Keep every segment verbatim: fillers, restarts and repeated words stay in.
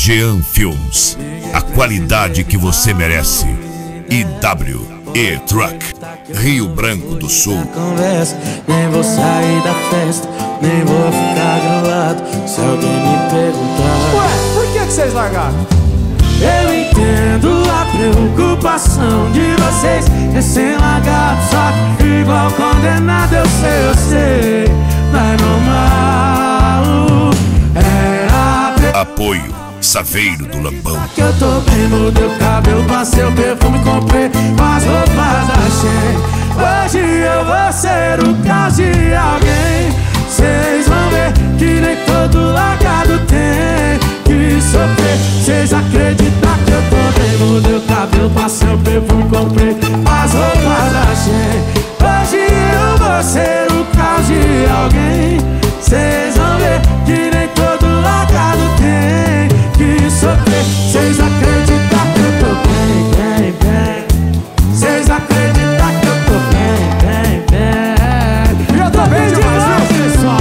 Jean Filmes, a qualidade que você merece. I W E Truck, Rio Branco do Sul. Conversa, nem vou sair da festa, nem vou ficar grilado se alguém me perguntar. Ué, por que que vocês largaram? Eu entendo a preocupação de vocês, recém-largado, só que igual condenado. Eu sei, eu sei, não é normal. Era pre... Apoio Saveiro do Lambão. que eu tô bem, mudei o cabelo, passei o perfume, comprei as roupas da Shein. Hoje eu vou ser o caso de alguém. Cês vão ver que nem todo largado tem que sofrer. Cês acreditam que eu tô bem, mudei o cabelo, passei o perfume, comprei as roupas da Shein. Hoje eu vou ser o caso de alguém. Cês vão ver que nem todo largado tem que sofrer. Cês acreditam que eu tô bem, bem, bem. Cês acreditam que eu tô bem, bem, bem. Eu tô bem demais, pessoal.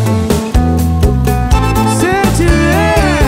Se tiver,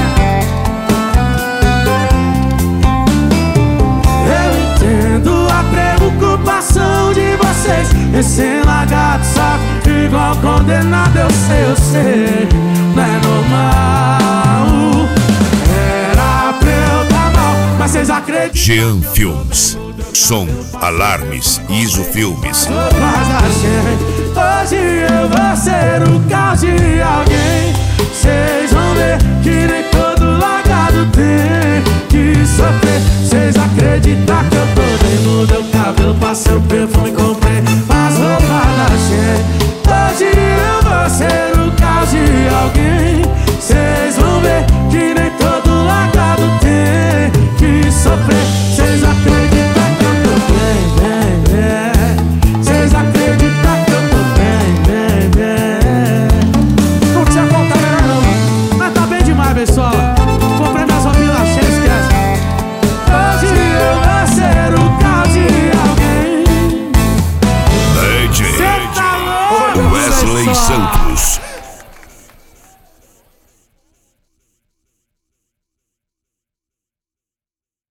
eu entendo a preocupação de vocês, recém-largado, só igual condenado. Eu sei, eu sei, não é normal. Era pra eu dar mal, mas vocês acreditam. Jean Filmes, Som, Alarmes, Iso Filmes. Mas a gente, hoje eu vou ser o caso de alguém. Cês vão ver que nem todo largado tem que sofrer. Cês acreditam que eu tô bem, mudei o cabelo, passei o perfume, comprei as roupas da Shein. Hoje eu vou ser o caso de alguém. Cês vão ver que nem todo largado tem que sofrer. Cês acreditam que eu tô bem, bem, bem. Cês acreditam que eu tô bem, bem, bem. Não tinha conta melhor não. Mas tá bem demais, pessoal. Comprei minhas roupinhas lá, cheia, esquece. Hoje eu vou ser o caso de alguém. D J Cê tá louco, Wesley pessoal? Santos.